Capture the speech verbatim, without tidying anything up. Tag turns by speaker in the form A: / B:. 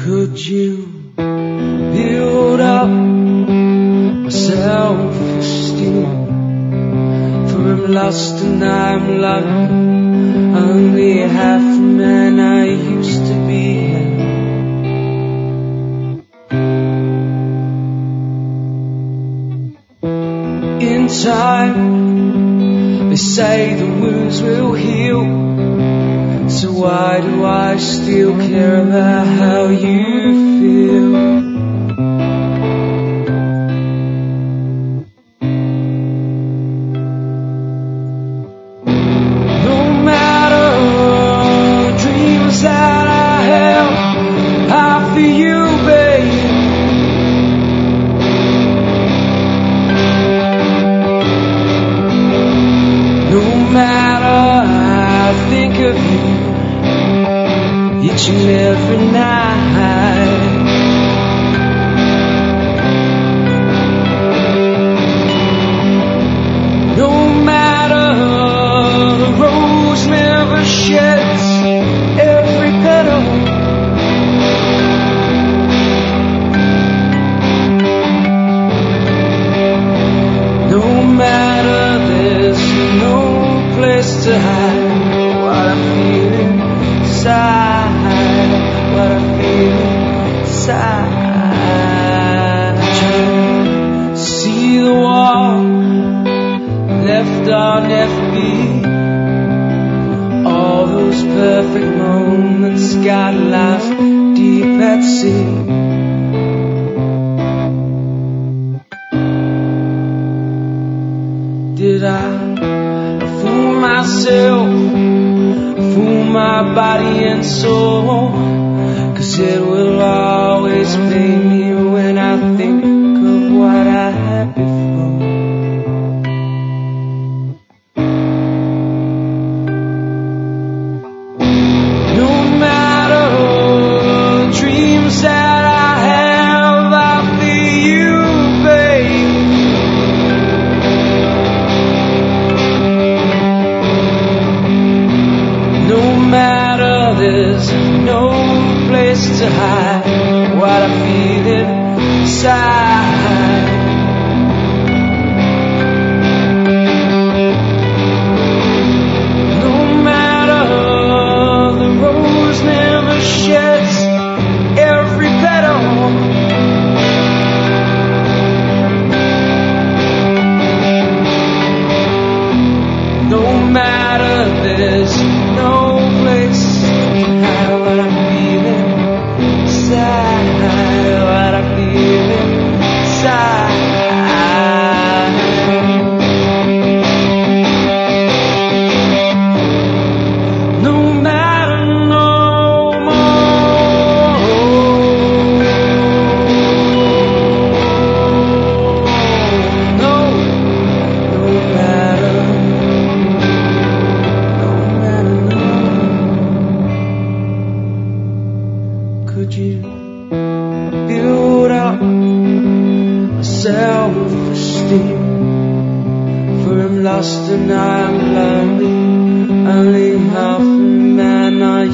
A: Could you build up my self-esteem? For I'm lost and I'm lonely, only half the man I used to be. In time, they say the wounds will heal. So why do I still care about how you feel? No matter the dreams that I have, I for you, babe. No matter I think of you each and every night. No matter the rose never sheds every petal. No matter there's no place to hide what I'm feeling inside, what I feel inside. See the wall left on F B, all those perfect moments got lost deep at sea. Did I fool myself, fool my body and soul? 'Cause it will always pain me when I think of what I had before. No matter the dreams that I have, I'll be you, babe. No matter there's no place to hide what I feel inside. No matter the rose never sheds every petal. No matter there's no place to hide what I'm feeling inside, what I'm feeling inside. No matter no more. No, no matter. Could you build up my self-esteem? For I'm lost and I'm lonely, only half the man I